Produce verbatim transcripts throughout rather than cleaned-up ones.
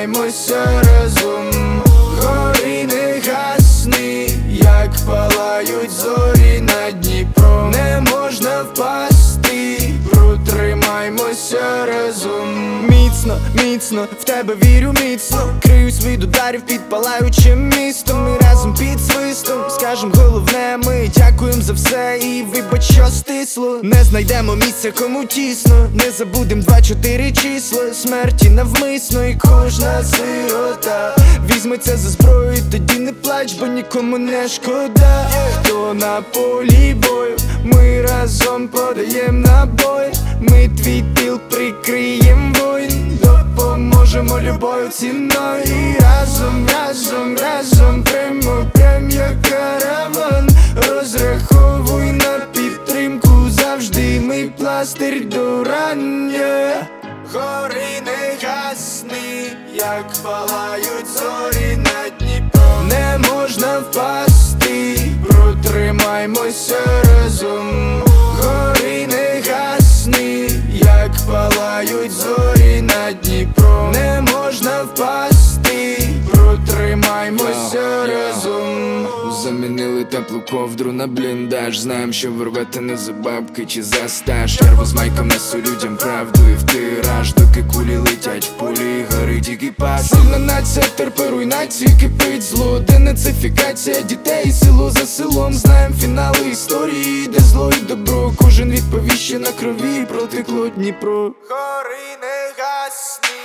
Протримаймося разом. Гори не гасни, як палають зорі над Дніпром. Не можна впасти, протримаймося разом. Міцно, міцно, в тебе вірю міцно. Криюсь від ударів під палаючим містом. Ми разом під свистом скажем головне, ми дякуємо за все і вибач, що стисло. Не знайдемо місця, кому тісно. Не забудем два-чотири числа смерті навмисно. І кожна сирота візьметься за зброю, тоді не плач, бо нікому не шкода. Хто на полі бою, ми разом подаєм набої. Ми твій тил прикриєм воїн, допоможемо любою ціною. І разом, разом, разом прямо, прям як караван. Розраховуй на підтримку завжди, ми пластир до ран, yeah. Гори не гасни, як палають зорі над Дніпром. Не можна впасти, протримаймося разом. Гори не гасни, як палають зорі над Дніпром. Не можна впасти, протримаймося разом. Замінили теплу ковдру на бліндаж. Знаєм, що ви рвете не за бабки чи за стаж. Черву з майком несу людям правду і в тираж. Доки кулі летять, пулі горить екіпаж. Сильна нація терпе руйнації, кипить зло. Денацифікація дітей, село за селом. Знаєм фінали історії, де зло і добро. Кожен відповіще на крові, протекло Дніпро. Гори не гасни,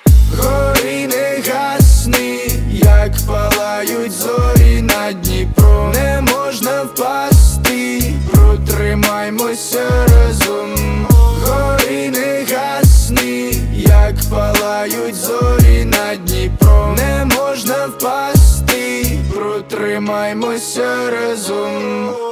гори не гасни, як палають зорі над Дніпром. Не можна впасти, протримаймося разом. Гори не гасни, як палають зорі над Дніпром. Не можна впасти, протримаймося разом.